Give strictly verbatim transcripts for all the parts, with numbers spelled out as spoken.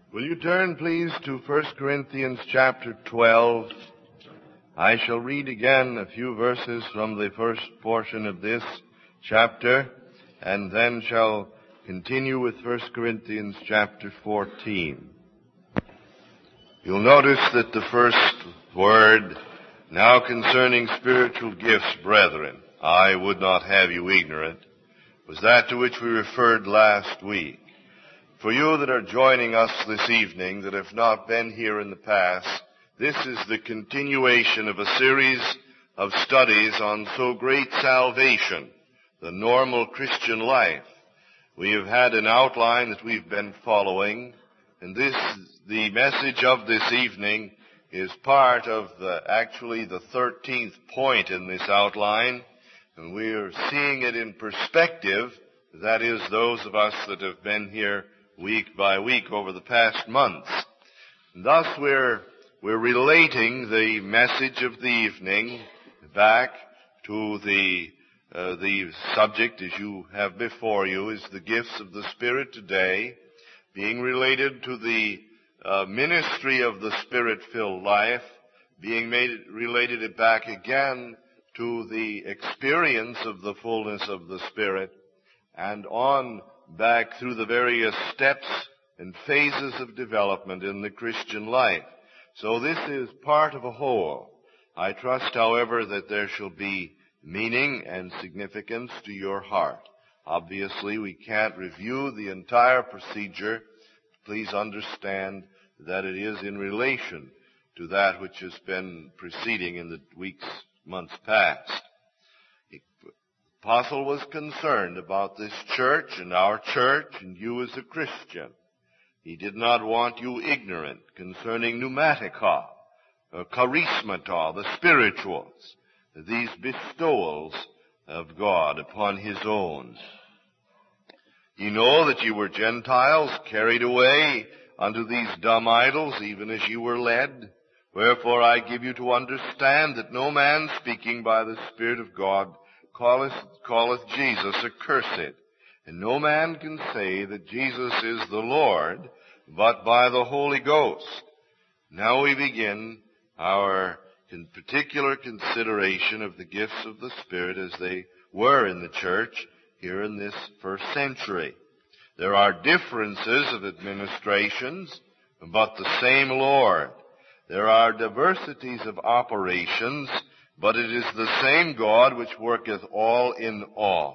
Will you turn, please, to First Corinthians chapter twelve? I shall read again a few verses from the first portion of this chapter, and then shall continue with First Corinthians chapter fourteen. You'll notice that the first word, now concerning spiritual gifts, brethren, I would not have you ignorant, was that to which we referred last week. For you that are joining us this evening, that have not been here in the past, this is the continuation of a series of studies on so great salvation, the normal Christian life. We have had an outline that we've been following, and this, the message of this evening, is part of the, actually the thirteenth point in this outline, and we are seeing it in perspective, that is, those of us that have been here week by week over the past months. And thus we're, we're relating the message of the evening back to the, uh, the subject, as you have before you, is the gifts of the Spirit today, being related to the uh, ministry of the Spirit-filled life, being made, related it back again to the experience of the fullness of the Spirit, and on back through the various steps and phases of development in the Christian life. So this is part of a whole. I trust, however, that there shall be meaning and significance to your heart. Obviously, we can't review the entire procedure. Please understand that it is in relation to that which has been preceding in the weeks, months past. The apostle was concerned about this church and our church and you as a Christian. He did not want you ignorant concerning pneumatica, or charismata, the spirituals, these bestowals of God upon His own. You know that you were Gentiles carried away unto these dumb idols, even as you were led. Wherefore I give you to understand that no man speaking by the Spirit of God calleth, calleth Jesus accursed. And no man can say that Jesus is the Lord, but by the Holy Ghost. Now we begin our particular consideration of the gifts of the Spirit as they were in the church here in this first century. There are differences of administrations, but the same Lord. There are diversities of operations, but it is the same God which worketh all in all.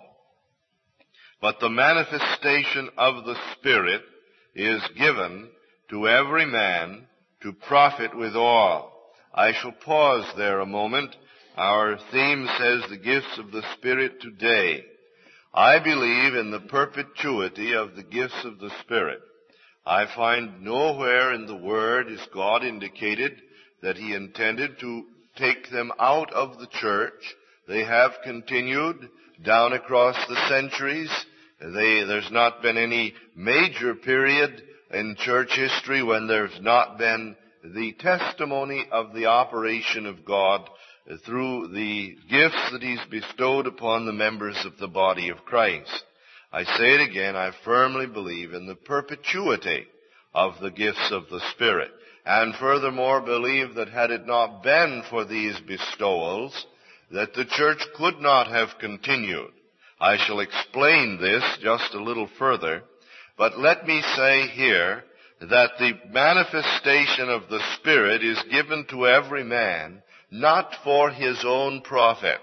But the manifestation of the Spirit is given to every man to profit withal. I shall pause there a moment. Our theme says the gifts of the Spirit today. I believe in the perpetuity of the gifts of the Spirit. I find nowhere in the Word is God indicated that He intended to take them out of the church. They have continued down across the centuries. They, there's not been any major period in church history when there's not been the testimony of the operation of God through the gifts that He's bestowed upon the members of the body of Christ. I say it again, I firmly believe in the perpetuity of the gifts of the Spirit. And furthermore believe that had it not been for these bestowals, that the church could not have continued. I shall explain this just a little further, but let me say here that the manifestation of the Spirit is given to every man, not for his own profit,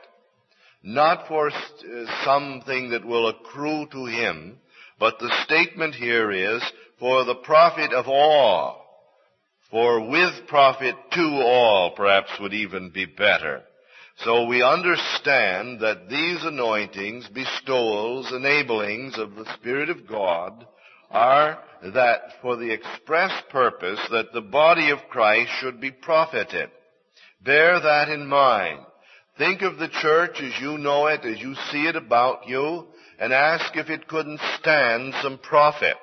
not for something that will accrue to him, but the statement here is for the profit of all. For with profit to all, perhaps would even be better. So we understand that these anointings, bestowals, enablings of the Spirit of God are that for the express purpose that the body of Christ should be profited. Bear that in mind. Think of the church as you know it, as you see it about you, and ask if it couldn't stand some profit.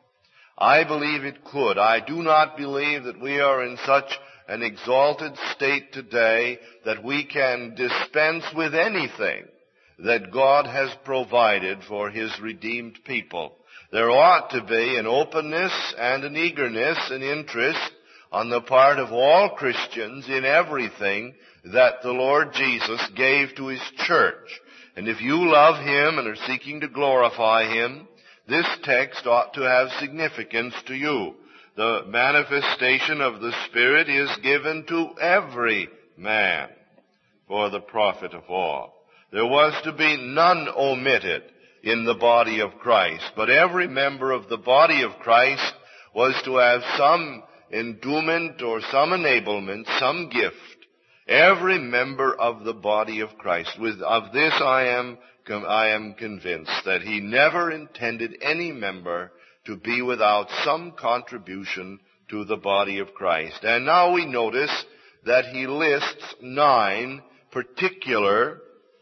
I believe it could. I do not believe that we are in such an exalted state today that we can dispense with anything that God has provided for His redeemed people. There ought to be an openness and an eagerness and interest on the part of all Christians in everything that the Lord Jesus gave to His church. And if you love Him and are seeking to glorify Him, this text ought to have significance to you. The manifestation of the Spirit is given to every man for the profit of all. There was to be none omitted in the body of Christ, but every member of the body of Christ was to have some endowment or some enablement, some gift. Every member of the body of Christ. With, of this I am, I am convinced that He never intended any member to be without some contribution to the body of Christ. And now we notice that He lists nine particular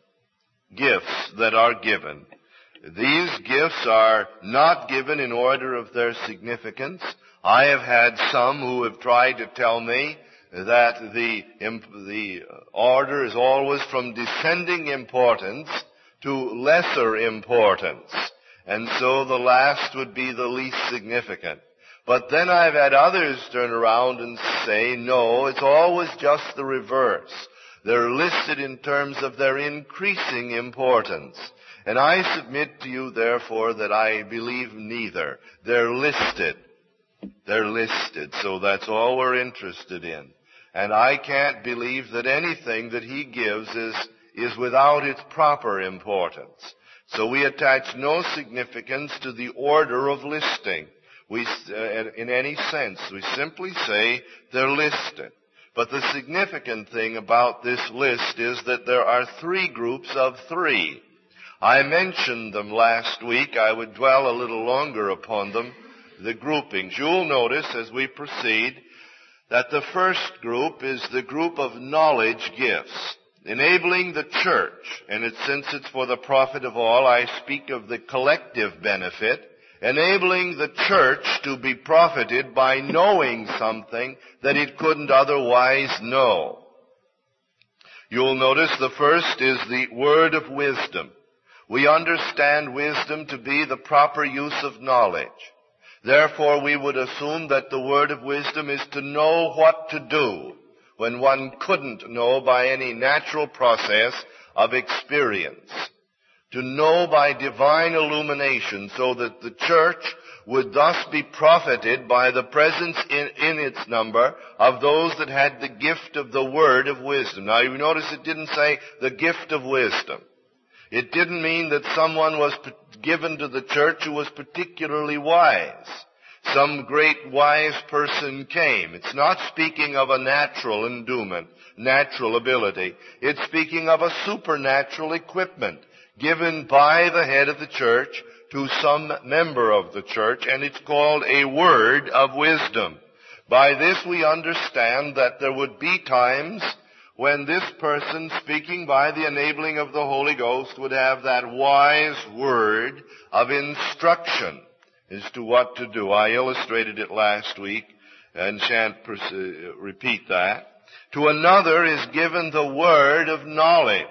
gifts that are given. These gifts are not given in order of their significance. I have had some who have tried to tell me that the, the order is always from descending importance to lesser importance. And so the last would be the least significant. But then I've had others turn around and say, no, it's always just the reverse. They're listed in terms of their increasing importance. And I submit to you, therefore, that I believe neither. They're listed. They're listed. So that's all we're interested in. And I can't believe that anything that He gives is, is without its proper importance. So we attach no significance to the order of listing. We, uh, in any sense, we simply say they're listed. But the significant thing about this list is that there are three groups of three. I mentioned them last week. I would dwell a little longer upon them, the groupings. You'll notice as we proceed that the first group is the group of knowledge gifts, enabling the church, and it, since it's for the profit of all, I speak of the collective benefit, enabling the church to be profited by knowing something that it couldn't otherwise know. You'll notice the first is the word of wisdom. We understand wisdom to be the proper use of knowledge. Therefore, we would assume that the word of wisdom is to know what to do when one couldn't know by any natural process of experience. To know by divine illumination, so that the church would thus be profited by the presence in, in its number of those that had the gift of the word of wisdom. Now, you notice it didn't say the gift of wisdom. It didn't mean that someone was given to the church who was particularly wise. Some great wise person came. It's not speaking of a natural endowment, natural ability. It's speaking of a supernatural equipment given by the head of the church to some member of the church, and it's called a word of wisdom. By this we understand that there would be times when this person, speaking by the enabling of the Holy Ghost, would have that wise word of instruction as to what to do. I illustrated it last week and shan't pers- repeat that. To another is given the word of knowledge.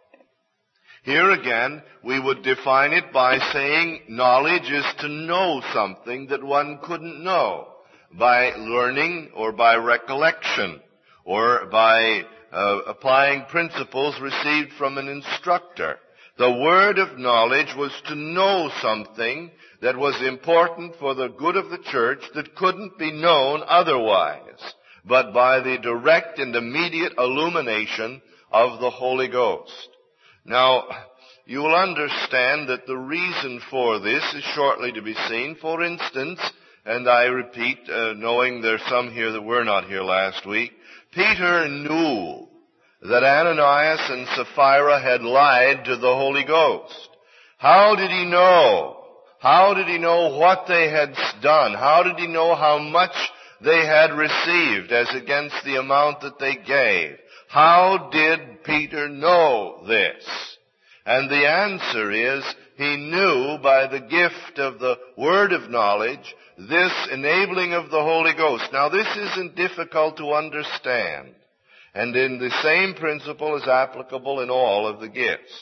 Here again, we would define it by saying knowledge is to know something that one couldn't know by learning or by recollection or by Uh, applying principles received from an instructor. The word of knowledge was to know something that was important for the good of the church that couldn't be known otherwise, but by the direct and immediate illumination of the Holy Ghost. Now, you will understand that the reason for this is shortly to be seen. For instance, and I repeat, uh, knowing there's some here that were not here last week, Peter knew that Ananias and Sapphira had lied to the Holy Ghost. How did he know? How did he know what they had done? How did he know how much they had received as against the amount that they gave? How did Peter know this? And the answer is, he knew by the gift of the word of knowledge, this enabling of the Holy Ghost. Now, this isn't difficult to understand. And in the same principle is applicable in all of the gifts.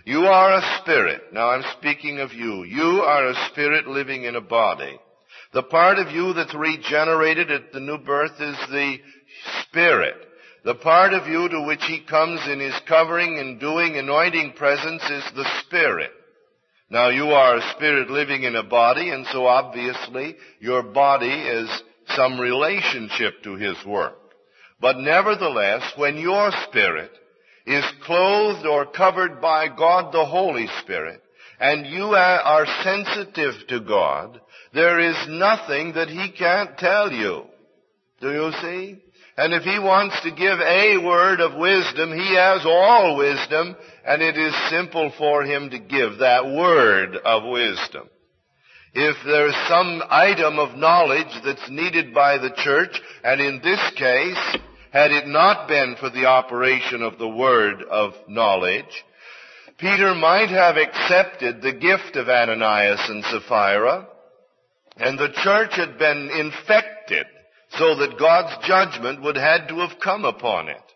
You are a spirit. Now I'm speaking of you. You are a spirit living in a body. The part of you that's regenerated at the new birth is the spirit. The part of you to which he comes in his covering and doing anointing presence is the spirit. Now you are a spirit living in a body, and so obviously your body is some relationship to his work. But nevertheless, when your spirit is clothed or covered by God the Holy Spirit, and you are sensitive to God, there is nothing that he can't tell you. Do you see? And if he wants to give a word of wisdom, he has all wisdom, and it is simple for him to give that word of wisdom. If there's some item of knowledge that's needed by the church, and in this case, had it not been for the operation of the word of knowledge, Peter might have accepted the gift of Ananias and Sapphira, and the church had been infected so that God's judgment would had to have come upon it.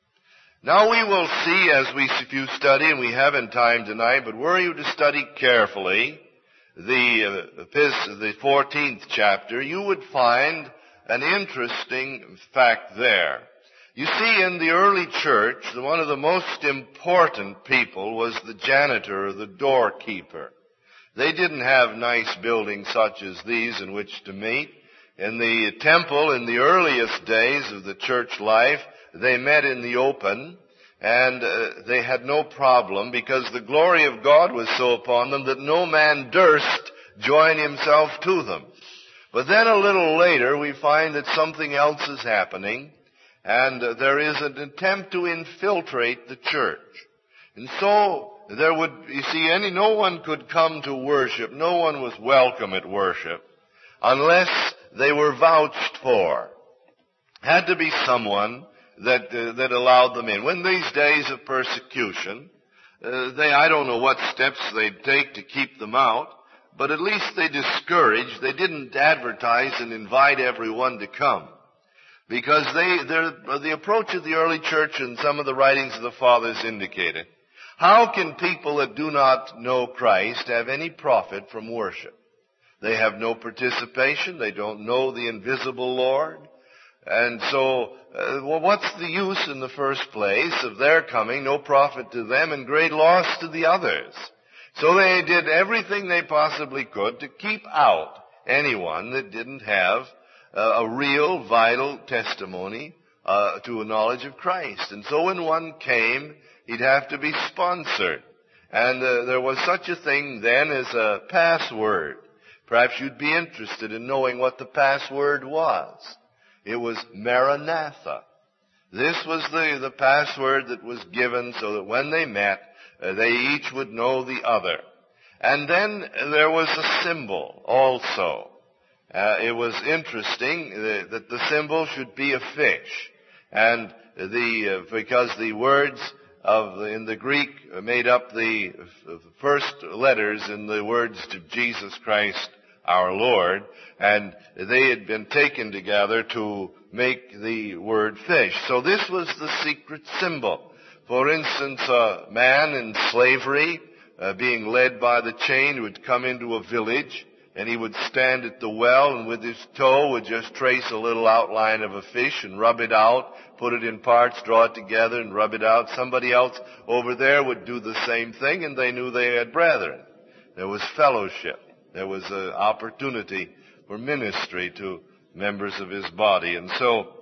Now we will see as we if you study, and we haven't time tonight, but were you to study carefully the uh, the fourteenth chapter, you would find an interesting fact there. You see, in the early church, one of the most important people was the janitor or the doorkeeper. They didn't have nice buildings such as these in which to meet. In the temple, in the earliest days of the church life, they met in the open, and uh, they had no problem because the glory of God was so upon them that no man durst join himself to them. But then a little later, we find that something else is happening, and uh, there is an attempt to infiltrate the church. And so there would, you see, any, no one could come to worship. No one was welcome at worship unless they were vouched for. Had to be someone that uh, that allowed them in. When these days of persecution, uh, they, I don't know what steps they'd take to keep them out, but at least they discouraged. They didn't advertise and invite everyone to come. Because they, the approach of the early church and some of the writings of the fathers indicated, how can people that do not know Christ have any profit from worship? They have no participation. They don't know the invisible Lord. And so, uh, well, what's the use in the first place of their coming? No profit to them and great loss to the others. So they did everything they possibly could to keep out anyone that didn't have uh, a real, vital testimony uh, to a knowledge of Christ. And so when one came, he'd have to be sponsored. And uh, there was such a thing then as a password. Perhaps you'd be interested in knowing what the password was. It was Maranatha. This was the, the password that was given so that when they met, uh, they each would know the other. And then there was a symbol also. Uh, it was interesting uh, that the symbol should be a fish. And the, uh, because the words of the, in the Greek made up the first letters in the words to Jesus Christ our Lord, and they had been taken together to make the word fish. So this was the secret symbol. For instance, a man in slavery, uh, being led by the chain, would come into a village, and he would stand at the well, and with his toe would just trace a little outline of a fish and rub it out, put it in parts, draw it together, and rub it out. Somebody else over there would do the same thing, and they knew they had brethren. There was fellowship. There was an opportunity for ministry to members of his body. And so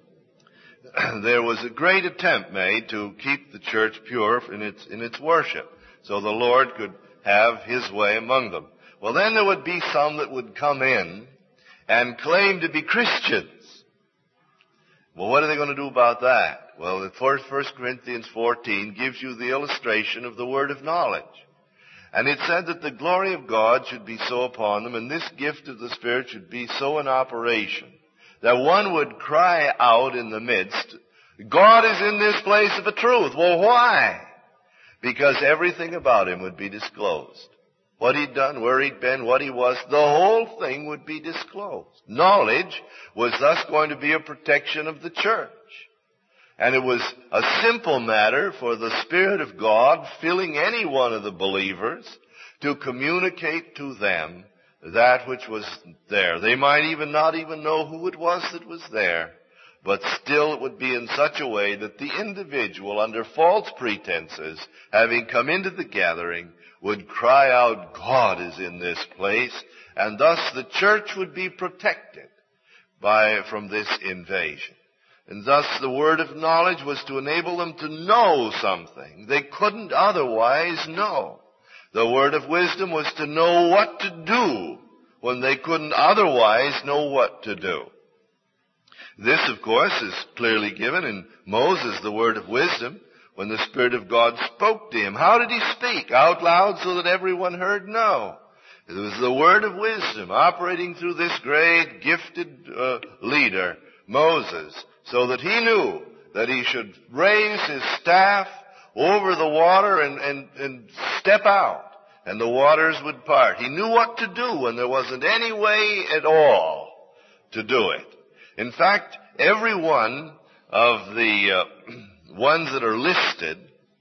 there was a great attempt made to keep the church pure in its, in its worship, so the Lord could have his way among them. Well, then there would be some that would come in and claim to be Christians. Well, what are they going to do about that? Well, First Corinthians fourteen gives you the illustration of the word of knowledge. And it said that the glory of God should be so upon them, and this gift of the Spirit should be so in operation, that one would cry out in the midst, God is in this place of a truth. Well, why? Because everything about him would be disclosed. What he'd done, where he'd been, what he was, the whole thing would be disclosed. Knowledge was thus going to be a protection of the church. And it was a simple matter for the Spirit of God filling any one of the believers to communicate to them that which was there. They might even not even know who it was that was there, but still it would be in such a way that the individual, under false pretenses, having come into the gathering, would cry out, God is in this place, and thus the church would be protected by from this invasion. And thus the word of knowledge was to enable them to know something they couldn't otherwise know. The word of wisdom was to know what to do when they couldn't otherwise know what to do. This, of course, is clearly given in Moses, the word of wisdom, when the Spirit of God spoke to him. How did he speak? Out loud so that everyone heard? No. It was the word of wisdom operating through this great gifted uh, leader, Moses, so that he knew that he should raise his staff over the water and, and, and step out, and the waters would part. He knew what to do when there wasn't any way at all to do it. In fact, every one of the uh, ones that are listed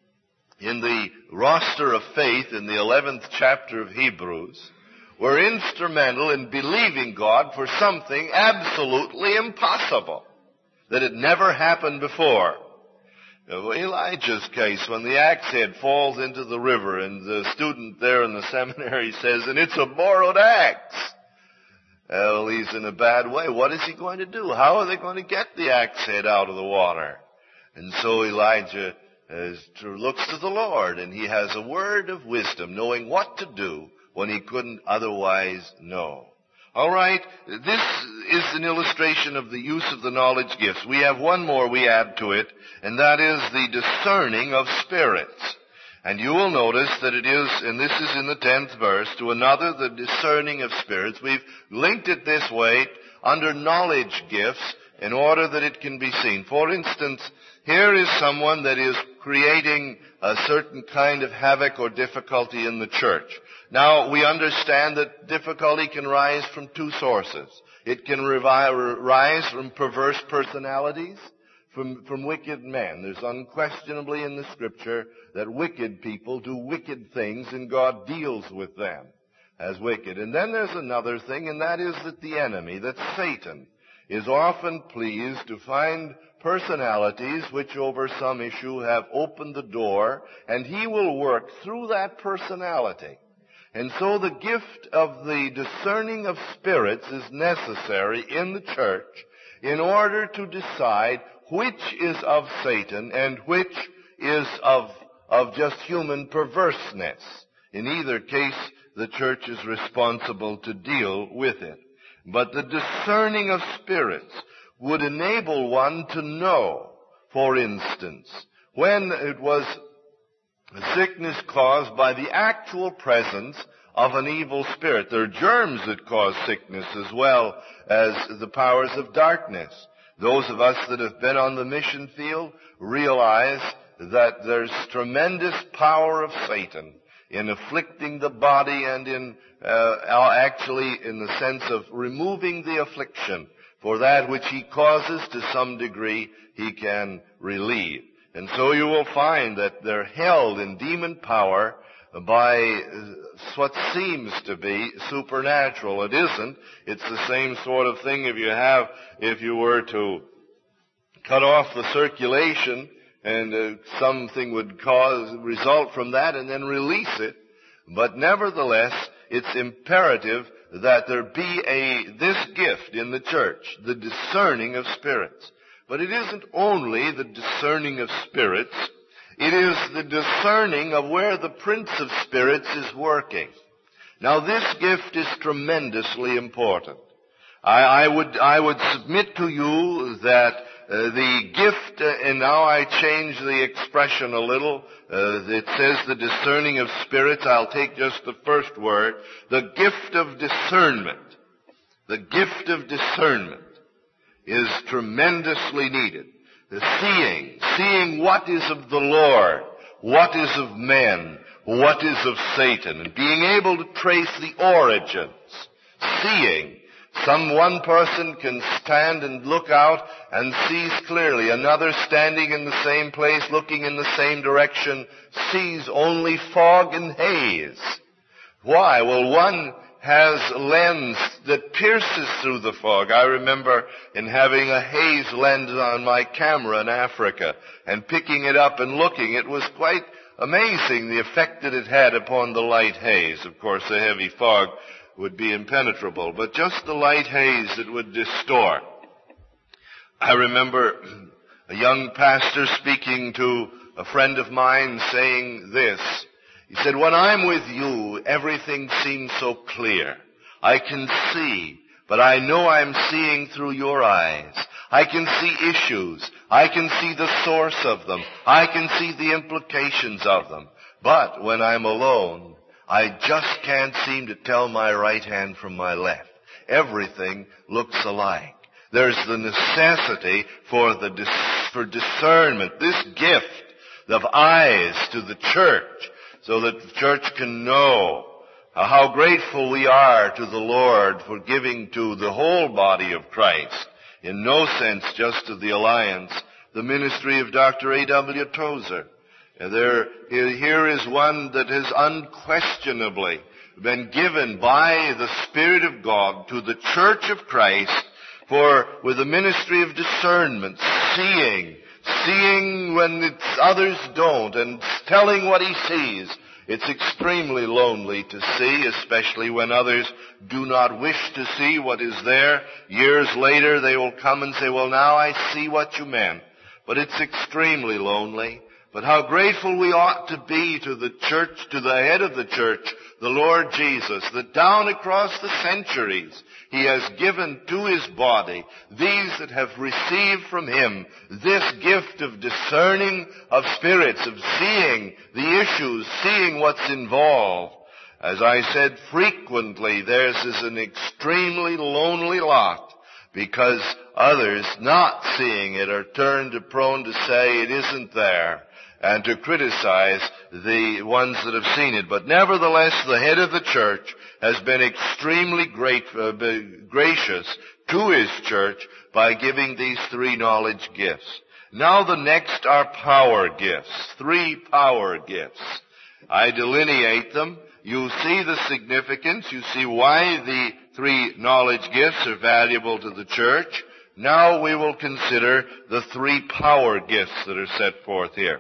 in the roster of faith in the eleventh chapter of Hebrews were instrumental in believing God for something absolutely impossible that had never happened before. Elijah's case, when the axe head falls into the river and the student there in the seminary says, and it's a borrowed axe. Well, he's in a bad way. What is he going to do? How are they going to get the axe head out of the water? And so Elijah is, looks to the Lord, and he has a word of wisdom, knowing what to do when he couldn't otherwise know. All right, this is an illustration of the use of the knowledge gifts. We have one more we add to it, and that is the discerning of spirits. And you will notice that it is, and this is in the tenth verse, to another, the discerning of spirits. We've linked it this way under knowledge gifts in order that it can be seen. For instance, here is someone that is creating a certain kind of havoc or difficulty in the church. Now, we understand that difficulty can rise from two sources. It can revi- rise from perverse personalities, from, from wicked men. There's unquestionably in the Scripture that wicked people do wicked things, and God deals with them as wicked. And then there's another thing, and that is that the enemy, that Satan, is often pleased to find personalities which over some issue have opened the door, and he will work through that personality. And so the gift of the discerning of spirits is necessary in the church in order to decide which is of Satan and which is of, of just human perverseness. In either case, the church is responsible to deal with it. But the discerning of spirits would enable one to know, for instance, when it was a sickness caused by the actual presence of an evil spirit. There are germs that cause sickness as well as the powers of darkness. Those of us that have been on the mission field realize that there's tremendous power of Satan in afflicting the body and in uh, actually in the sense of removing the affliction. For that which he causes to some degree, he can relieve. And so you will find that they're held in demon power by what seems to be supernatural. It isn't. It's the same sort of thing if you have, if you were to cut off the circulation and uh, something would cause, result from that and then release it. But nevertheless, it's imperative that there be a, this gift in the church, the discerning of spirits. But it isn't only the discerning of spirits, it is the discerning of where the Prince of Spirits is working. Now this gift is tremendously important. I, I would, I would submit to you that uh, the gift, uh, and now I change the expression a little, uh, it says the discerning of spirits. I'll take just the first word, the gift of discernment. The gift of discernment is tremendously needed. The seeing, seeing what is of the Lord, what is of men, what is of Satan, and being able to trace the origins. Seeing, Some one person can stand and look out and sees clearly. Another standing in the same place, looking in the same direction, sees only fog and haze. Why? Well, one has a lens that pierces through the fog. I remember in having a haze lens on my camera in Africa and picking it up and looking. It was quite amazing the effect that it had upon the light haze. Of course, a heavy fog would be impenetrable, but just the light haze that would distort. I remember a young pastor speaking to a friend of mine saying this. He said, when I'm with you, everything seems so clear. I can see, but I know I'm seeing through your eyes. I can see issues. I can see the source of them. I can see the implications of them. But when I'm alone, I just can't seem to tell my right hand from my left. Everything looks alike. There's the necessity for the dis- for discernment, this gift of eyes to the church, so that the church can know how grateful we are to the Lord for giving to the whole body of Christ, in no sense just to the Alliance, the ministry of Doctor A W Tozer. And there, here is one that has unquestionably been given by the Spirit of God to the Church of Christ for, with the ministry of discernment, seeing, seeing when it's others don't, and telling what he sees. It's extremely lonely to see, especially when others do not wish to see what is there. Years later, they will come and say, well, now I see what you meant. But it's extremely lonely. But how grateful we ought to be to the church, to the head of the church, the Lord Jesus, that down across the centuries he has given to his body, these that have received from him this gift of discerning of spirits, of seeing the issues, seeing what's involved. As I said, frequently theirs is an extremely lonely lot, because others not seeing it are turned to prone to say it isn't there, and to criticize the ones that have seen it. But nevertheless, the head of the church has been extremely great, uh, gracious to his church by giving these three knowledge gifts. Now the next are power gifts, three power gifts. I delineate them. You see the significance. You see why the three knowledge gifts are valuable to the church. Now we will consider the three power gifts that are set forth here.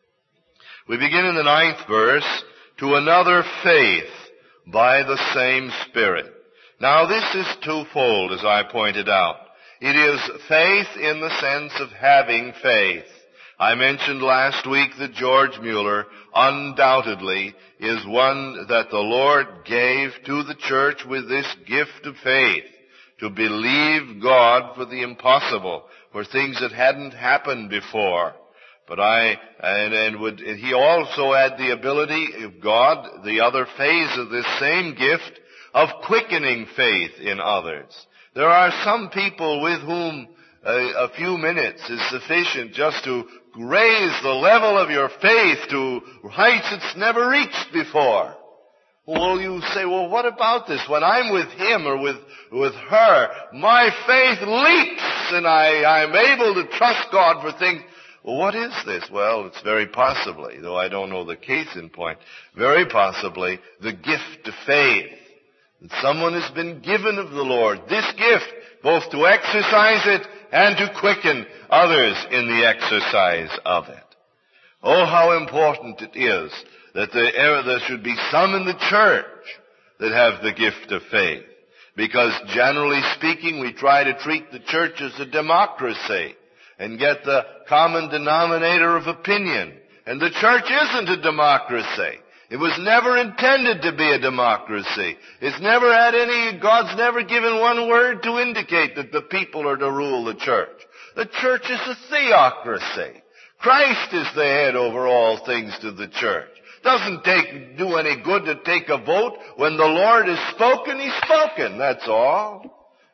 We begin in the ninth verse, to another faith by the same Spirit. Now this is twofold, as I pointed out. It is faith in the sense of having faith. I mentioned last week that George Mueller undoubtedly is one that the Lord gave to the church with this gift of faith, to believe God for the impossible, for things that hadn't happened before. But I, and, and would, he also had the ability of God, the other phase of this same gift, of quickening faith in others. There are some people with whom a, a few minutes is sufficient just to raise the level of your faith to heights it's never reached before. Well, you say, well, what about this? When I'm with him or with, with her, my faith leaps and I, I'm able to trust God for things. Well, what is this? Well, it's very possibly, though I don't know the case in point, very possibly the gift of faith. That someone has been given of the Lord this gift, both to exercise it and to quicken others in the exercise of it. Oh, how important it is that there, there should be some in the church that have the gift of faith. Because generally speaking, we try to treat the church as a democracy and get the common denominator of opinion. And the church isn't a democracy. It was never intended to be a democracy. It's never had any, God's never given one word to indicate that the people are to rule the church. The church is a theocracy. Christ is the head over all things to the church. Doesn't take, do any good to take a vote. When the Lord has spoken, He's spoken. That's all.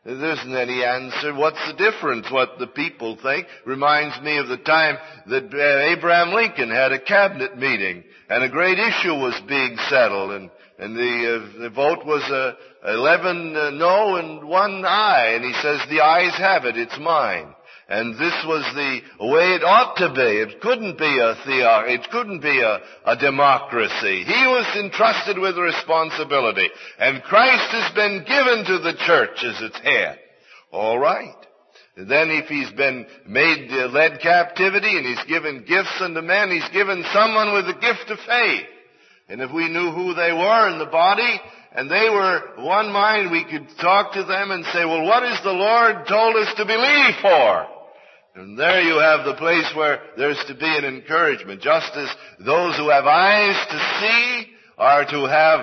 There isn't any answer. What's the difference? What the people think reminds me of the time that uh, Abraham Lincoln had a cabinet meeting and a great issue was being settled, and and the, uh, the vote was uh, eleven uh, no and one aye, and he says, the ayes have it, it's mine. And this was the way it ought to be. It couldn't be a theocracy. It couldn't be a, a democracy. He was entrusted with responsibility. And Christ has been given to the church as its head. All right. And then if he's been made, uh, led captivity and he's given gifts unto men, he's given someone with the gift of faith. And if we knew who they were in the body, and they were one mind, we could talk to them and say, well, what has the Lord told us to believe for? And there you have the place where there's to be an encouragement. Just as those who have eyes to see are to have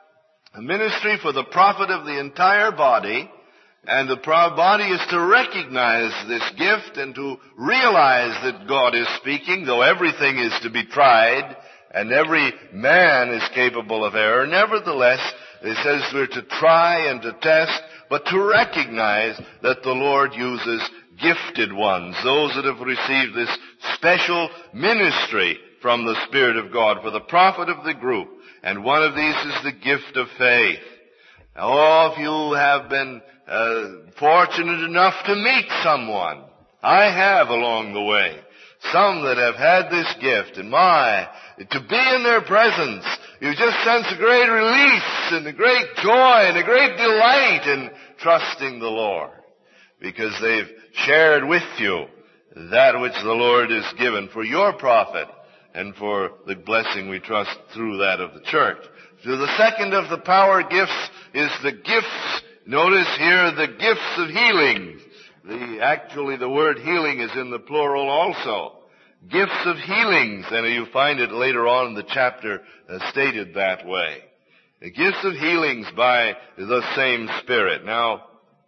a ministry for the profit of the entire body, and the body is to recognize this gift and to realize that God is speaking, though everything is to be tried, and every man is capable of error. Nevertheless, it says we're to try and to test, but to recognize that the Lord uses gifted ones, those that have received this special ministry from the Spirit of God for the profit of the group. And one of these is the gift of faith. Now, all of you have been uh, fortunate enough to meet someone. I have along the way. Some that have had this gift, and my, to be in their presence, you just sense a great release and a great joy and a great delight in trusting the Lord, because they've shared with you that which the Lord has given for your profit and for the blessing we trust through that of the church. So the second of the power gifts is the gifts, notice here, the gifts of healing. The, actually the word healing is in the plural also. Gifts of healings, and you find it later on in the chapter uh, stated that way. The gifts of healings by the same Spirit. Now,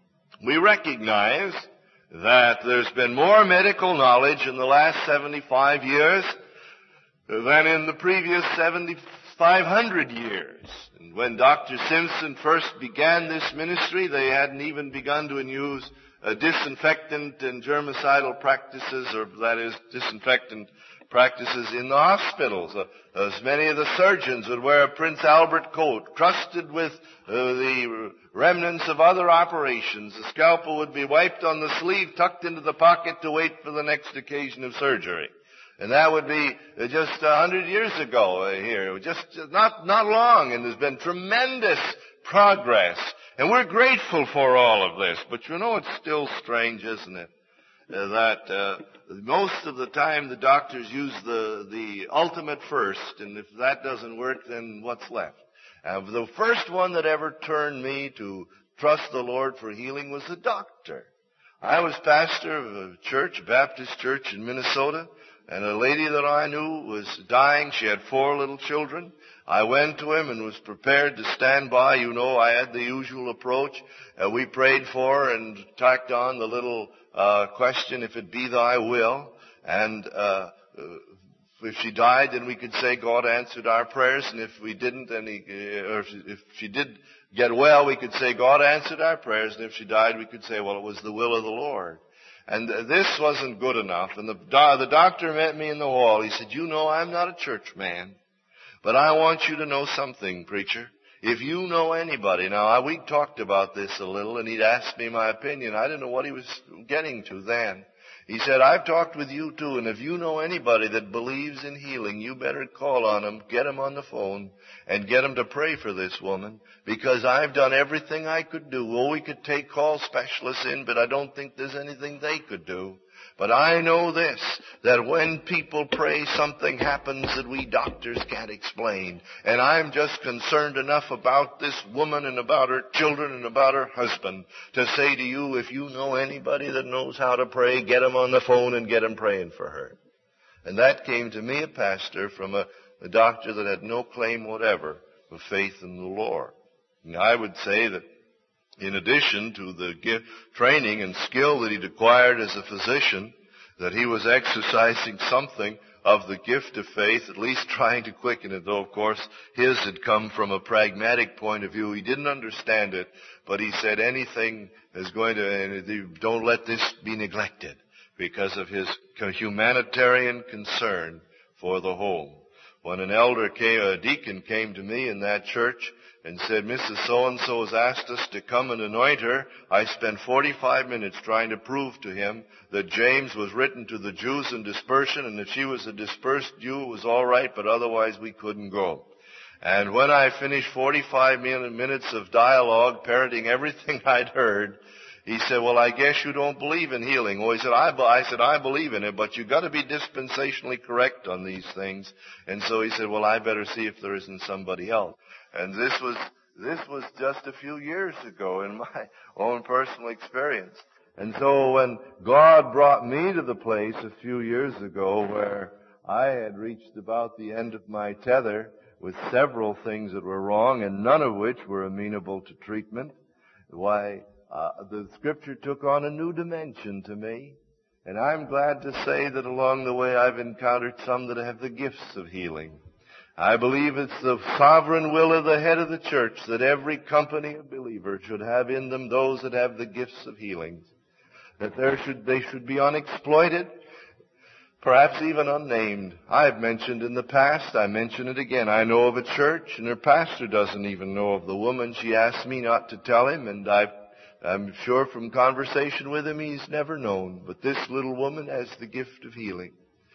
we recognize that there's been more medical knowledge in the last seventy-five years than in the previous seventy-five hundred years. And when Doctor Simpson first began this ministry, they hadn't even begun to use uh, disinfectant and germicidal practices, or that is, disinfectant practices in the hospitals. Uh, as many of the surgeons would wear a Prince Albert coat, crusted with uh, the remnants of other operations. The scalpel would be wiped on the sleeve, tucked into the pocket to wait for the next occasion of surgery. And that would be uh, just a hundred years ago uh, here. Just uh, not, not long, and there's been tremendous progress. And we're grateful for all of this. But you know, it's still strange, isn't it? Uh, that uh, most of the time the doctors use the, the ultimate first, and if that doesn't work, then what's left? Uh, the first one that ever turned me to trust the Lord for healing was the doctor. I was pastor of a church, a Baptist church in Minnesota, and a lady that I knew was dying. She had four little children. I went to him and was prepared to stand by. You know, I had the usual approach. Uh, we prayed for her and tacked on the little uh question, if it be thy will. And uh if she died, then we could say God answered our prayers. And if we didn't, then he, or if she did get well, we could say God answered our prayers. And if she died, we could say, well, it was the will of the Lord. And this wasn't good enough. And the, the doctor met me in the hall. He said, you know, I'm not a church man, but I want you to know something, preacher. If you know anybody, now we talked about this a little, and he'd asked me my opinion. I didn't know what he was getting to then. He said, I've talked with you too, and if you know anybody that believes in healing, you better call on them, get them on the phone, and get them to pray for this woman, because I've done everything I could do. Oh, we could take call specialists in, but I don't think there's anything they could do. But I know this, that when people pray, something happens that we doctors can't explain. And I'm just concerned enough about this woman and about her children and about her husband to say to you, if you know anybody that knows how to pray, get them on the phone and get them praying for her. And that came to me, a pastor, from a, a doctor that had no claim whatever of faith in the Lord. And I would say that in addition to the gift, training and skill that he'd acquired as a physician, that he was exercising something of the gift of faith, at least trying to quicken it, though of course his had come from a pragmatic point of view. He didn't understand it, but he said anything is going to, and don't let this be neglected because of his humanitarian concern for the home. When an elder came, a deacon came to me in that church and said, Missus So-and-so has asked us to come and anoint her, I spent forty-five minutes trying to prove to him that James was written to the Jews in dispersion, and if she was a dispersed Jew, it was all right, but otherwise we couldn't go. And when I finished forty-five minutes of dialogue, parroting everything I'd heard, he said, well, I guess you don't believe in healing. Well, he said, I, I said, I believe in it, but you've got to be dispensationally correct on these things. And so he said, well, I better see if there isn't somebody else. And this was, this was just a few years ago in my own personal experience. And so when God brought me to the place a few years ago where I had reached about the end of my tether with several things that were wrong and none of which were amenable to treatment, why, Uh, the Scripture took on a new dimension to me. And I'm glad to say that along the way I've encountered some that have the gifts of healing. I believe it's the sovereign will of the head of the church that every company of believers should have in them those that have the gifts of healings. That there should, they should be unexploited, perhaps even unnamed. I've mentioned in the past, I mention it again. I know of a church and her pastor doesn't even know of the woman. She asked me not to tell him, and I've I'm sure from conversation with him he's never known. But this little woman has the gift of healing.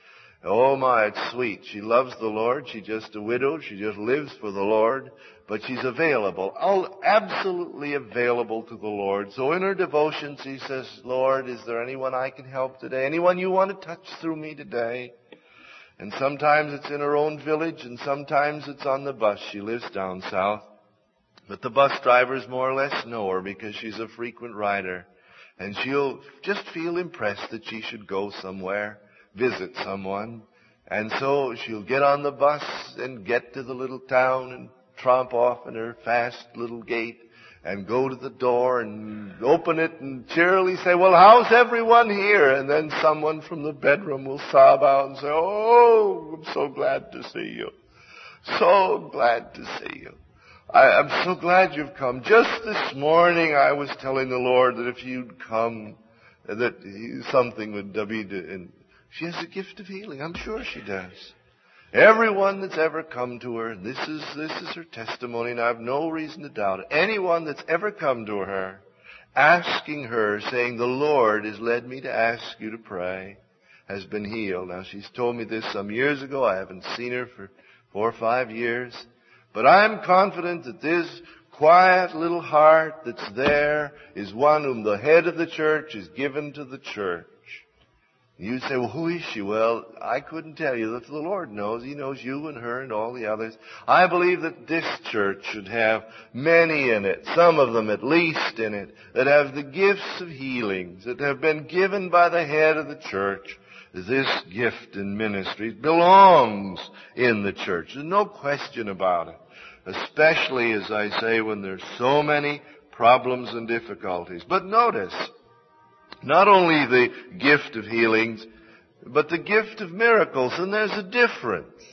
Oh my, it's sweet. She loves the Lord. She's just a widow. She just lives for the Lord. But she's available. Oh, absolutely available to the Lord. So in her devotion she says, Lord, is there anyone I can help today? Anyone you want to touch through me today? And sometimes it's in her own village and sometimes it's on the bus. She lives down south. But the bus drivers more or less know her because she's a frequent rider. And she'll just feel impressed that she should go somewhere, visit someone. And so she'll get on the bus and get to the little town and tromp off in her fast little gait and go to the door and open it and cheerily say, well, how's everyone here? And then someone from the bedroom will sob out and say, oh, I'm so glad to see you. So glad to see you. I, I'm so glad you've come. Just this morning I was telling the Lord that if you'd come, that he, something would be, and she has a gift of healing. I'm sure she does. Everyone that's ever come to her, this is, this is her testimony, and I have no reason to doubt it. Anyone that's ever come to her, asking her, saying, the Lord has led me to ask you to pray, has been healed. Now she's told me this some years ago. I haven't seen her for four or five years. But I'm confident that this quiet little heart that's there is one whom the head of the church is given to the church. You say, well, who is she? Well, I couldn't tell you. If the Lord knows, He knows you and her and all the others. I believe that this church should have many in it, some of them at least in it, that have the gifts of healings that have been given by the head of the church. This gift in ministry belongs in the church. There's no question about it. Especially, as I say, when there's so many problems and difficulties. But notice, not only the gift of healings, but the gift of miracles. And there's a difference.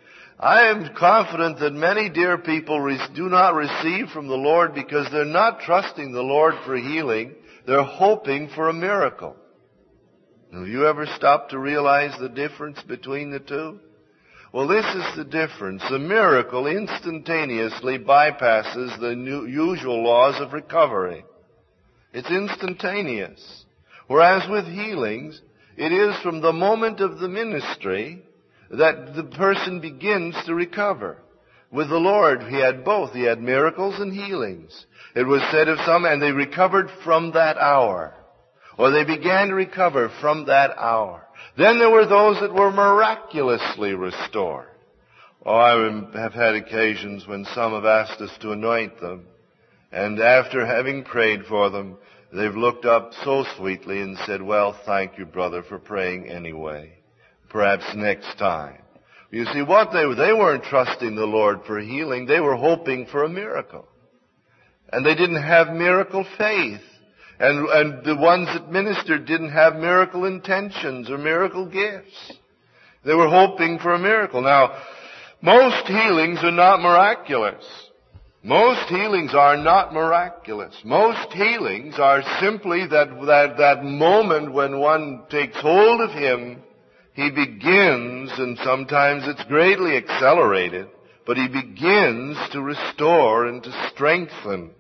I am confident that many dear people do not receive from the Lord because they're not trusting the Lord for healing. They're hoping for a miracle. Have you ever stopped to realize the difference between the two? Well, this is the difference. The miracle instantaneously bypasses the usual laws of recovery. It's instantaneous. Whereas with healings, it is from the moment of the ministry that the person begins to recover. With the Lord, He had both. He had miracles and healings. It was said of some, and they recovered from that hour. Or they began to recover from that hour. Then there were those that were miraculously restored. Oh, I have had occasions when some have asked us to anoint them. And after having prayed for them, they've looked up so sweetly and said, well, thank you, brother, for praying anyway. Perhaps next time. You see, what they, they weren't trusting the Lord for healing. They were hoping for a miracle. And they didn't have miracle faith. And, and the ones that ministered didn't have miracle intentions or miracle gifts. They were hoping for a miracle. Now, most healings are not miraculous. Most healings are not miraculous. Most healings are simply that, that, that moment when one takes hold of Him, He begins, and sometimes it's greatly accelerated, but He begins to restore and to strengthen.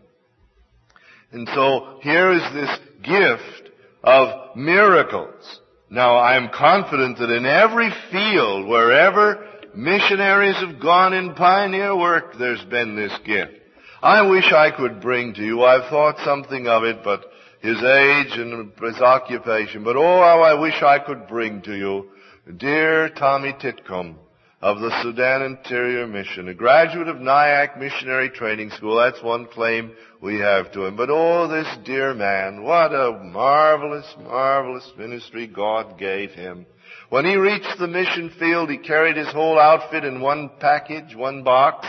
And so here is this gift of miracles. Now I am confident that in every field, wherever missionaries have gone in pioneer work, there's been this gift. I wish I could bring to you, I've thought something of it, but his age and his occupation, but oh, how I wish I could bring to you dear Tommy Titcomb of the Sudan Interior Mission, a graduate of Nyack Missionary Training School. That's one claim we have to him. But oh, this dear man, what a marvelous, marvelous ministry God gave him. When he reached the mission field, he carried his whole outfit in one package, one box.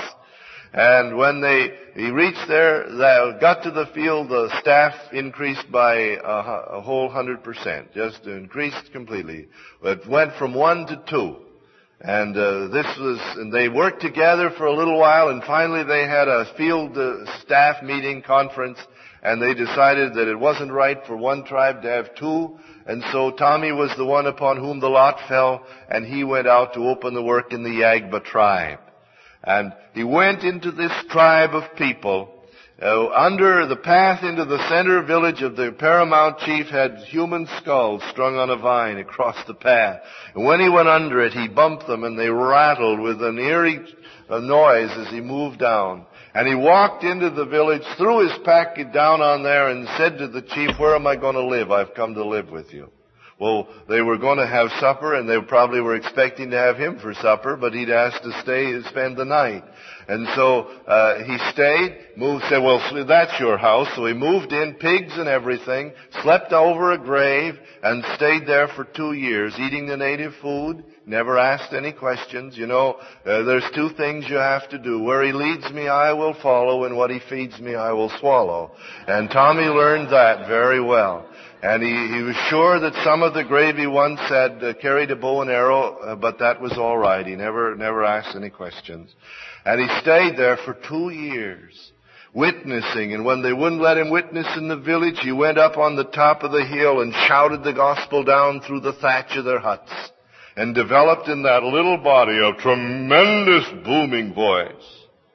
And when they, he reached there, they got to the field, the staff increased by a, a whole hundred percent, just increased completely. It went from one to two. And uh, this was, and they worked together for a little while, and finally they had a field uh, staff meeting conference, and they decided that it wasn't right for one tribe to have two, and so Tommy was the one upon whom the lot fell, and he went out to open the work in the Yagba tribe. And he went into this tribe of people. Uh, under the path into the center village of the paramount chief had human skulls strung on a vine across the path. And when he went under it, he bumped them and they rattled with an eerie uh, noise as he moved down. And he walked into the village, threw his packet down on there and said to the chief, "Where am I going to live? I've come to live with you." Well, they were going to have supper, and they probably were expecting to have him for supper, but he'd asked to stay and spend the night. And so uh he stayed, moved, said, "Well, that's your house." So he moved in, pigs and everything, slept over a grave, and stayed there for two years, eating the native food, never asked any questions. You know, uh, there's two things you have to do. Where he leads me, I will follow, and what he feeds me, I will swallow. And Tommy learned that very well. And he, he was sure that some of the gravy once had uh, carried a bow and arrow, uh, but that was all right. He never, never asked any questions. And he stayed there for two years, witnessing. And when they wouldn't let him witness in the village, he went up on the top of the hill and shouted the gospel down through the thatch of their huts, and developed in that little body a tremendous booming voice.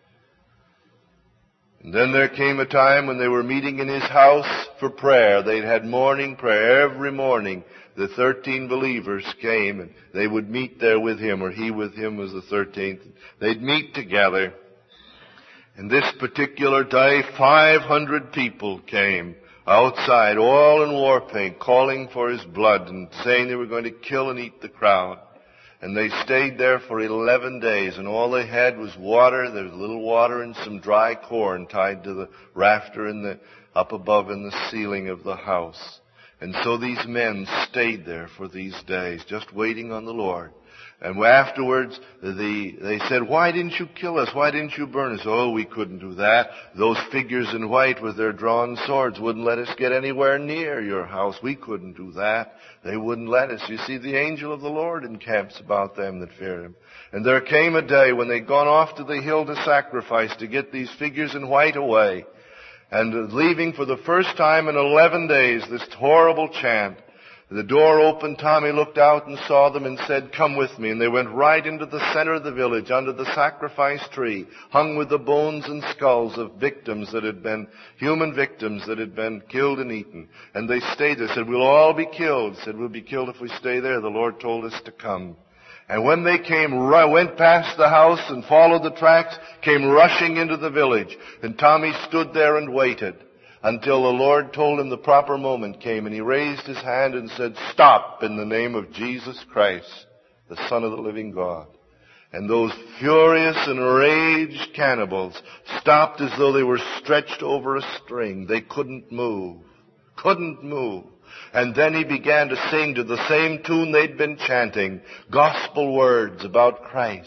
And then there came a time when they were meeting in his house for prayer. They'd had morning prayer every morning. The thirteen believers came, and they would meet there with him, or he with him was the thirteenth. They'd meet together. And this particular day, five hundred people came outside, all in war paint, calling for his blood and saying they were going to kill and eat the crowd. And they stayed there for eleven days, and all they had was water. There was a little water and some dry corn tied to the rafter in the, up above in the ceiling of the house. And so these men stayed there for these days, just waiting on the Lord. And afterwards, the, they said, "Why didn't you kill us? Why didn't you burn us?" "Oh, we couldn't do that. Those figures in white with their drawn swords wouldn't let us get anywhere near your house. We couldn't do that. They wouldn't let us. You see, the angel of the Lord encamps about them that fear him." And there came a day when they'd gone off to the hill to sacrifice, to get these figures in white away. And leaving for the first time in eleven days, this horrible chant. The door opened, Tommy looked out and saw them and said, "Come with me." And they went right into the center of the village, under the sacrifice tree, hung with the bones and skulls of victims that had been, human victims that had been killed and eaten. And they stayed there, said, "We'll all be killed." Said, "We'll be killed if we stay there. The Lord told us to come." And when they came, went past the house and followed the tracks, came rushing into the village. And Tommy stood there and waited until the Lord told him the proper moment came, and he raised his hand and said, "Stop in the name of Jesus Christ, the Son of the living God." And those furious, enraged cannibals stopped as though they were stretched over a string. They couldn't move. Couldn't move. And then he began to sing to the same tune they'd been chanting, gospel words about Christ.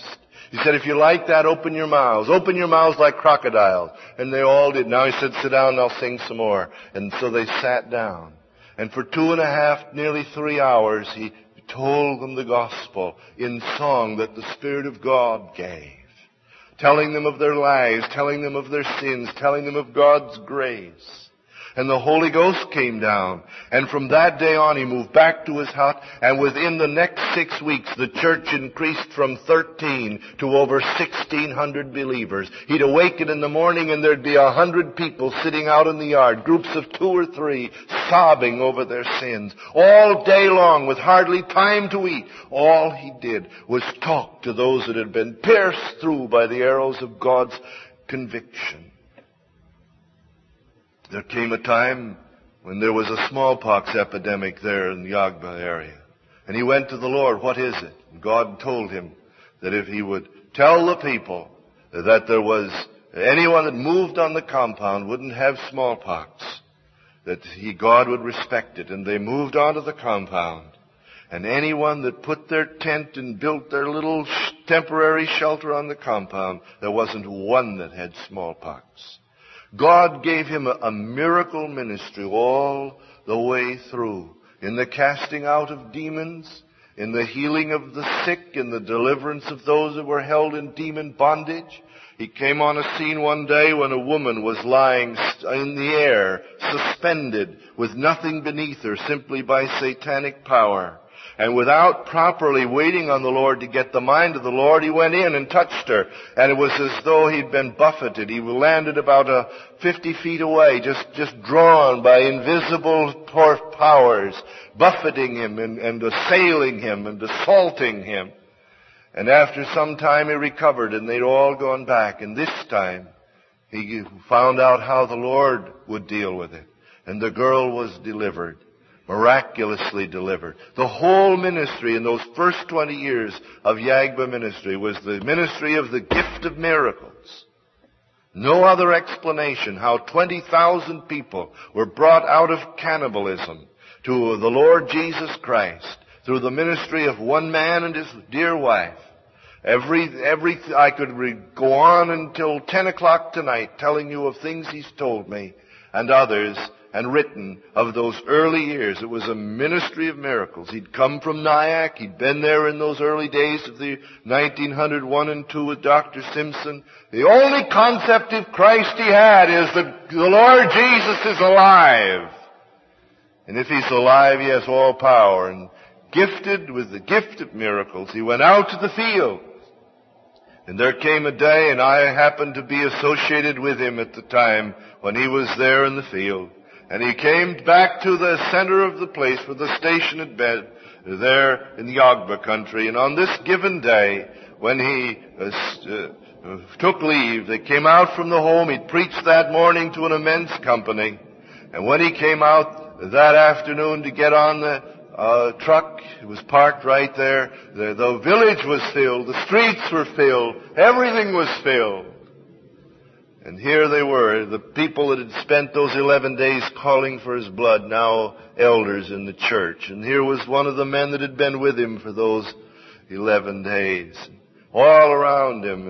He said, if you like that, open your mouths. Open your mouths like crocodiles. And they all did. Now he said, sit down and I'll sing some more. And so they sat down. And for two and a half, nearly three hours, he told them the gospel in song that the Spirit of God gave. Telling them of their lives, telling them of their sins, telling them of God's grace. And the Holy Ghost came down. And from that day on, he moved back to his hut. And within the next six weeks, the church increased from thirteen to over sixteen hundred believers. He'd awaken in the morning and there'd be a hundred people sitting out in the yard, groups of two or three, sobbing over their sins. All day long, with hardly time to eat, all he did was talk to those that had been pierced through by the arrows of God's conviction. There came a time when there was a smallpox epidemic there in the Yagba area. And he went to the Lord, what is it? And God told him that if he would tell the people that there was anyone that moved on the compound wouldn't have smallpox, that he, God would respect it. And they moved onto the compound. And anyone that put their tent and built their little sh- temporary shelter on the compound, there wasn't one that had smallpox. God gave him a, a miracle ministry all the way through. In the casting out of demons, in the healing of the sick, in the deliverance of those that were held in demon bondage. He came on a scene one day when a woman was lying in the air, suspended, with nothing beneath her, simply by satanic power. And without properly waiting on the Lord to get the mind of the Lord, he went in and touched her. And it was as though he'd been buffeted. He landed about uh, fifty feet away, just, just drawn by invisible powers, buffeting him and, and assailing him and assaulting him. And after some time he recovered and they'd all gone back. And this time he found out how the Lord would deal with it. And the girl was delivered. Miraculously delivered. The whole ministry in those first twenty years of Yagba ministry was the ministry of the gift of miracles. No other explanation how twenty thousand people were brought out of cannibalism to the Lord Jesus Christ through the ministry of one man and his dear wife. Every, every, I could re- go on until ten o'clock tonight telling you of things he's told me and others and written of those early years. It was a ministry of miracles. He'd come from Nyack. He'd been there in those early days of the nineteen oh one and two with Doctor Simpson. The only concept of Christ he had is that the Lord Jesus is alive. And if he's alive, he has all power. And gifted with the gift of miracles, he went out to the field. And there came a day, and I happened to be associated with him at the time when he was there in the field. And he came back to the center of the place where the station had been, there in the Yagba country. And on this given day, when he uh, uh, took leave, they came out from the home. He'd preached that morning to an immense company. And when he came out that afternoon to get on the uh, truck, it was parked right there. The, the village was filled. The streets were filled. Everything was filled. And here they were, the people that had spent those eleven days calling for his blood, now elders in the church. And here was one of the men that had been with him for those eleven days. All around him.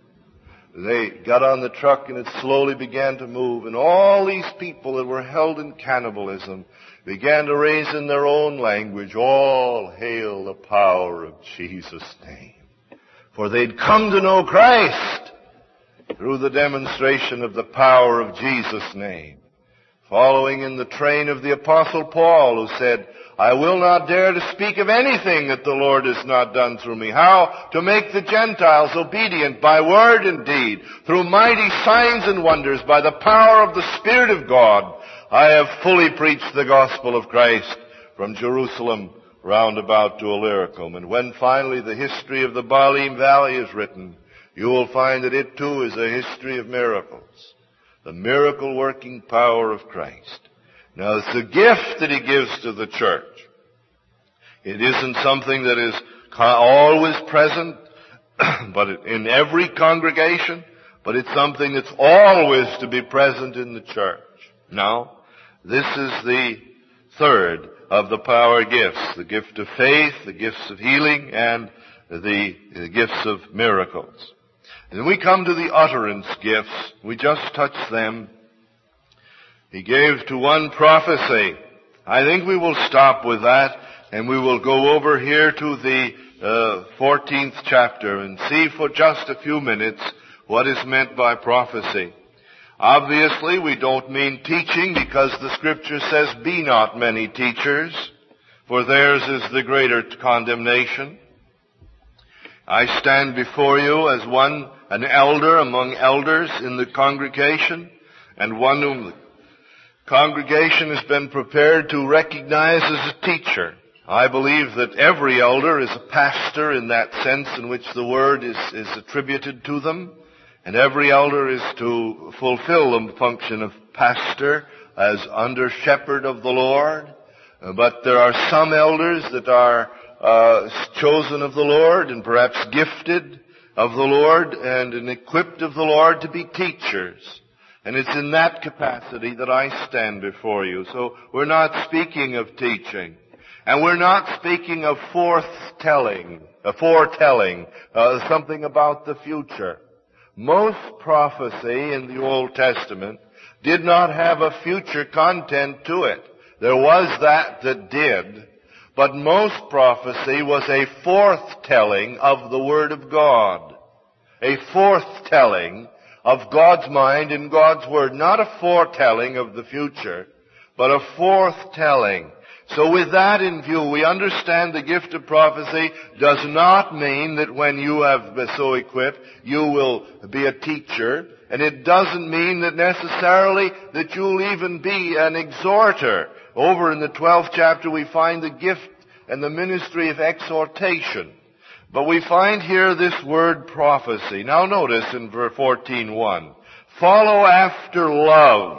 And they got on the truck and it slowly began to move. And all these people that were held in cannibalism began to raise in their own language, all hail the power of Jesus' name. For they'd come to know Christ through the demonstration of the power of Jesus' name. Following in the train of the Apostle Paul, who said, I will not dare to speak of anything that the Lord has not done through me. How to make the Gentiles obedient by word and deed, through mighty signs and wonders, by the power of the Spirit of God. I have fully preached the gospel of Christ from Jerusalem round about to Illyricum. And when finally the history of the Baalim Valley is written, you will find that it too is a history of miracles. The miracle-working power of Christ. Now, it's a gift that he gives to the church. It isn't something that is always present, but in every congregation, but it's something that's always to be present in the church. Now, this is the third of the power gifts, the gift of faith, the gifts of healing, and the, the gifts of miracles. Then we come to the utterance gifts. We just touched them. He gave to one prophecy. I think we will stop with that, and we will go over here to the uh, fourteenth chapter and see for just a few minutes what is meant by prophecy. Obviously, we don't mean teaching, because the Scripture says, "Be not many teachers, for theirs is the greater condemnation." I stand before you as one, an elder among elders in the congregation, and one whom the congregation has been prepared to recognize as a teacher. I believe that every elder is a pastor in that sense in which the word is, is attributed to them. And every elder is to fulfill the function of pastor as under shepherd of the Lord. Uh, but there are some elders that are uh, chosen of the Lord and perhaps gifted of the Lord and, and equipped of the Lord to be teachers. And it's in that capacity that I stand before you. So we're not speaking of teaching. And we're not speaking of foretelling, uh, foretelling, uh, something about the future. Most prophecy in the Old Testament did not have a future content to it. There was that that did, but most prophecy was a foretelling of the Word of God. A foretelling of God's mind and God's Word. Not a foretelling of the future, but a foretelling. So with that in view, we understand the gift of prophecy does not mean that when you have been so equipped, you will be a teacher. And it doesn't mean that necessarily that you'll even be an exhorter. Over in the twelfth chapter, we find the gift and the ministry of exhortation. But we find here this word prophecy. Now notice in verse fourteen one. Follow after love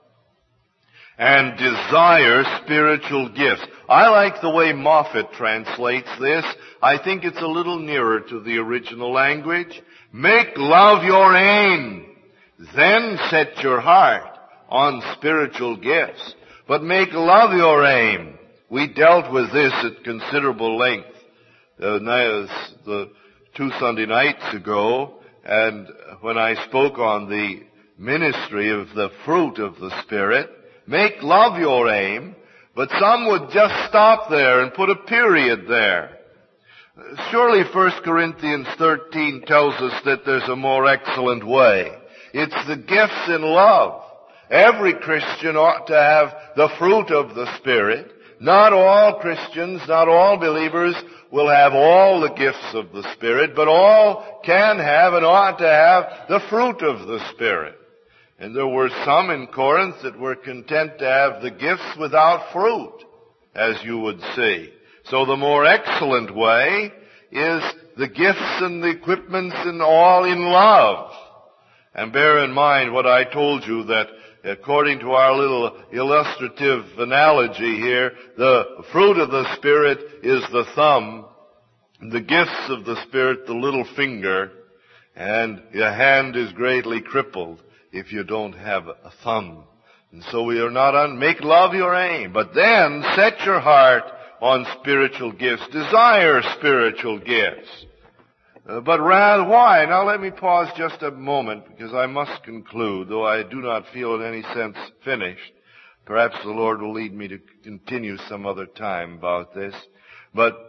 and desire spiritual gifts. I like the way Moffat translates this. I think it's a little nearer to the original language. Make love your aim, then set your heart on spiritual gifts. But make love your aim. We dealt with this at considerable length uh, the two Sunday nights ago, and when I spoke on the ministry of the fruit of the Spirit. Make love your aim, but some would just stop there and put a period there. Surely First Corinthians thirteen tells us that there's a more excellent way. It's the gifts in love. Every Christian ought to have the fruit of the Spirit. Not all Christians, not all believers will have all the gifts of the Spirit, but all can have and ought to have the fruit of the Spirit. And there were some in Corinth that were content to have the gifts without fruit, as you would see. So the more excellent way is the gifts and the equipments and all in love. And bear in mind what I told you, that according to our little illustrative analogy here, the fruit of the Spirit is the thumb, the gifts of the Spirit the little finger, and your hand is greatly crippled if you don't have a thumb. And so we are not on, make love your aim, but then set your heart on spiritual gifts. Desire spiritual gifts. Uh, but rather, why? Now let me pause just a moment, because I must conclude, though I do not feel in any sense finished. Perhaps the Lord will lead me to continue some other time about this. But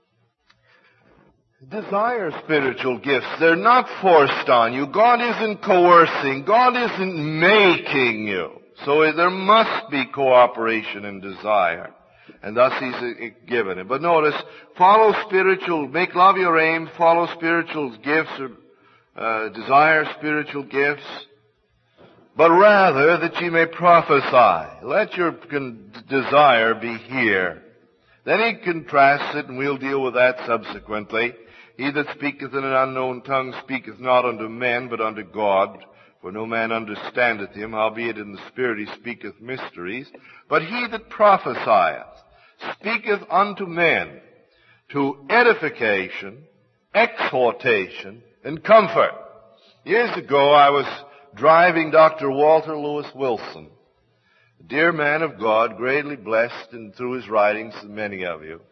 desire spiritual gifts. They're not forced on you. God isn't coercing. God isn't making you. So there must be cooperation and desire. And thus He's given it. But notice, follow spiritual, make love your aim, follow spiritual gifts, or uh, desire spiritual gifts, but rather that ye may prophesy. Let your con- desire be here. Then he contrasts it, and we'll deal with that subsequently. He that speaketh in an unknown tongue speaketh not unto men, but unto God. For no man understandeth him, howbeit in the Spirit he speaketh mysteries. But he that prophesieth speaketh unto men to edification, exhortation, and comfort. Years ago I was driving Doctor Walter Lewis Wilson, a dear man of God, greatly blessed and through his writings, many of you.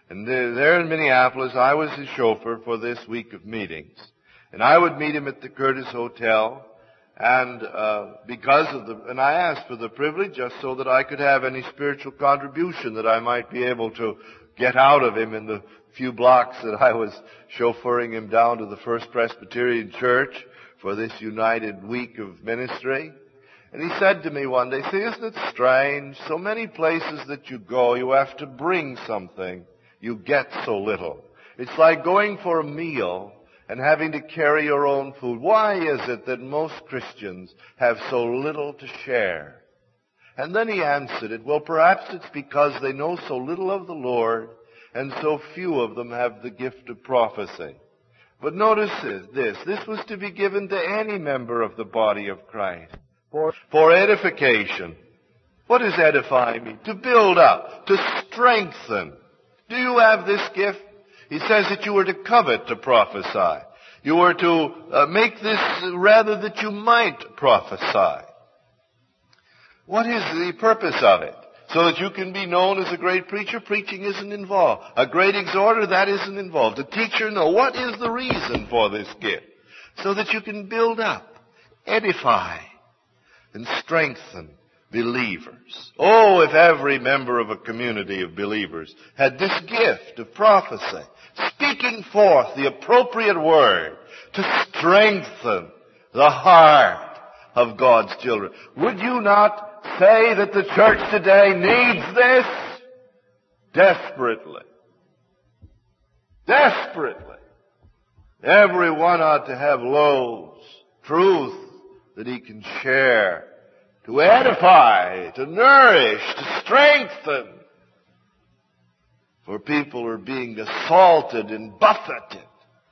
And there in Minneapolis, I was his chauffeur for this week of meetings. And I would meet him at the Curtis Hotel. And uh because of the, and I asked for the privilege just so that I could have any spiritual contribution that I might be able to get out of him in the few blocks that I was chauffeuring him down to the First Presbyterian Church for this united week of ministry. And he said to me one day, see, isn't it strange? So many places that you go, you have to bring something. You get so little. It's like going for a meal and having to carry your own food. Why is it that most Christians have so little to share? And then he answered it, well, perhaps it's because they know so little of the Lord and so few of them have the gift of prophecy. But notice this, this was to be given to any member of the body of Christ for, for edification. What does edify mean? To build up, to strengthen. Do you have this gift? He says that you were to covet to prophesy. You were to uh, make this rather that you might prophesy. What is the purpose of it? So that you can be known as a great preacher? Preaching isn't involved. A great exhorter? That isn't involved. A teacher? No. What is the reason for this gift? So that you can build up, edify, and strengthen believers. Oh, if every member of a community of believers had this gift of prophecy, speaking forth the appropriate word to strengthen the heart of God's children. Would you not say that the church today needs this? Desperately. Desperately. Everyone ought to have loaves, truth that he can share, to edify, to nourish, to strengthen. For people are being assaulted and buffeted.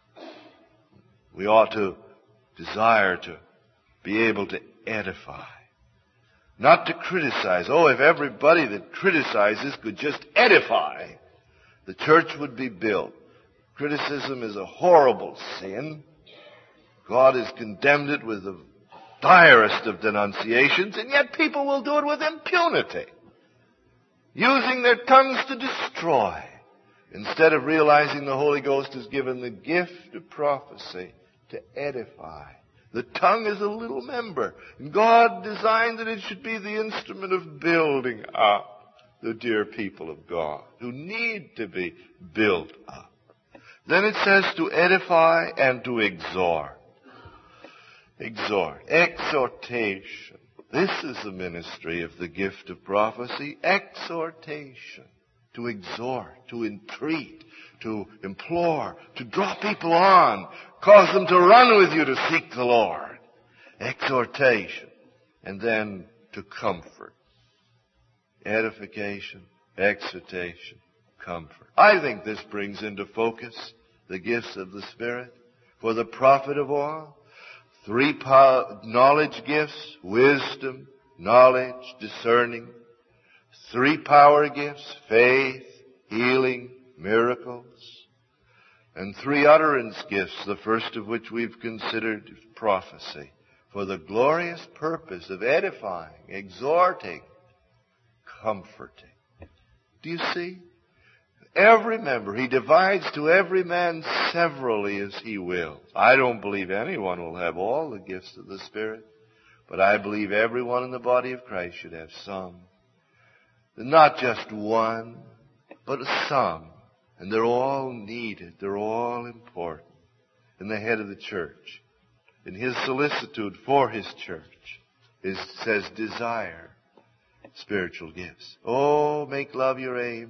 We ought to desire to be able to edify. Not to criticize. Oh, if everybody that criticizes could just edify, the church would be built. Criticism is a horrible sin. God has condemned it with the direst of denunciations, and yet people will do it with impunity, using their tongues to destroy, instead of realizing the Holy Ghost has given the gift of prophecy to edify. The tongue is a little member, and God designed that it should be the instrument of building up the dear people of God, who need to be built up. Then it says to edify and to exhort. Exhort. Exhortation. This is the ministry of the gift of prophecy. Exhortation. To exhort, to entreat, to implore, to draw people on, cause them to run with you to seek the Lord. Exhortation. And then to comfort. Edification, exhortation, comfort. I think this brings into focus the gifts of the Spirit for the profit of all. Three power, knowledge gifts, wisdom, knowledge, discerning. Three power gifts, faith, healing, miracles. And three utterance gifts, the first of which we've considered prophecy, for the glorious purpose of edifying, exhorting, comforting. Do you see? Every member, he divides to every man severally as he wills. I don't believe anyone will have all the gifts of the Spirit, but I believe everyone in the body of Christ should have some. Not just one, but some. And they're all needed. They're all important. And the head of the church, in his solicitude for his church, is, says desire spiritual gifts. Oh, make love your aim.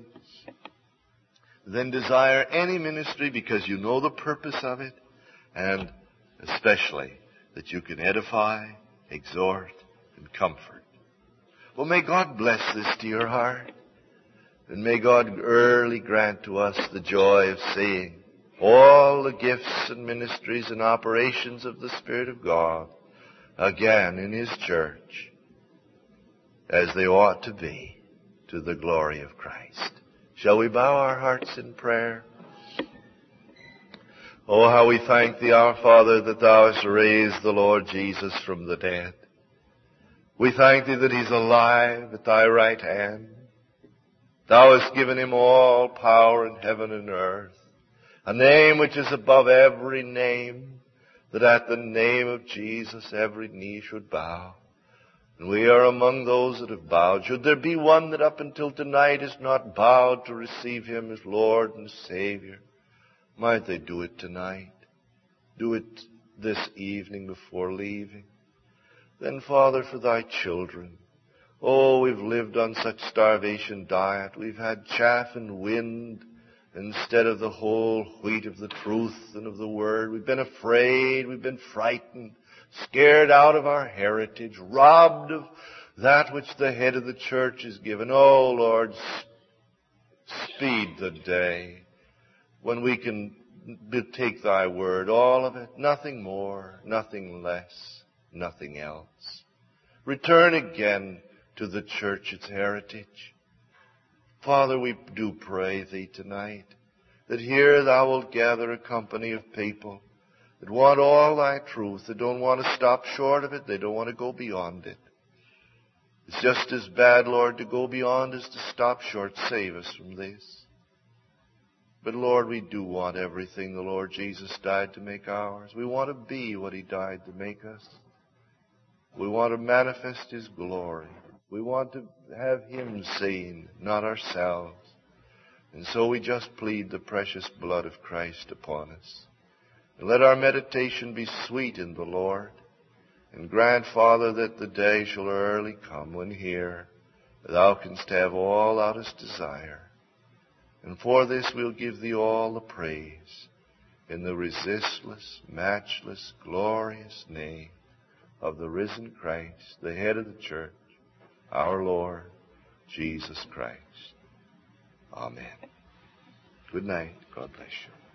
Then desire any ministry because you know the purpose of it, and especially that you can edify, exhort, and comfort. Well, may God bless this to your heart, and may God early grant to us the joy of seeing all the gifts and ministries and operations of the Spirit of God again in His church as they ought to be, to the glory of Christ. Shall we bow our hearts in prayer? Oh, how we thank Thee, our Father, that Thou hast raised the Lord Jesus from the dead. We thank Thee that He's alive at Thy right hand. Thou hast given him all power in heaven and earth, a name which is above every name, that at the name of Jesus every knee should bow. And we are among those that have bowed. Should there be one that up until tonight has not bowed to receive him as Lord and Savior, might they do it tonight. Do it this evening before leaving. Then, Father, for thy children, oh, we've lived on such starvation diet. We've had chaff and wind instead of the whole wheat of the truth and of the word. We've been afraid. We've been frightened, scared out of our heritage, robbed of that which the head of the church has given. Oh, Lord, speed the day when we can take thy word, all of it, nothing more, nothing less, nothing else. Return again to the church, its heritage. Father, we do pray thee tonight that here thou wilt gather a company of people that want all thy truth, that don't want to stop short of it, they don't want to go beyond it. It's just as bad, Lord, to go beyond as to stop short. Save us from this. But Lord, we do want everything the Lord Jesus died to make ours. We want to be what he died to make us. We want to manifest his glory. We want to have him seen, not ourselves. And so we just plead the precious blood of Christ upon us. And let our meditation be sweet in the Lord. And grant, Father, that the day shall early come when here thou canst have all thou dost desire. And for this we'll give thee all the praise in the resistless, matchless, glorious name of the risen Christ, the head of the church, our Lord Jesus Christ. Amen. Good night. God bless you.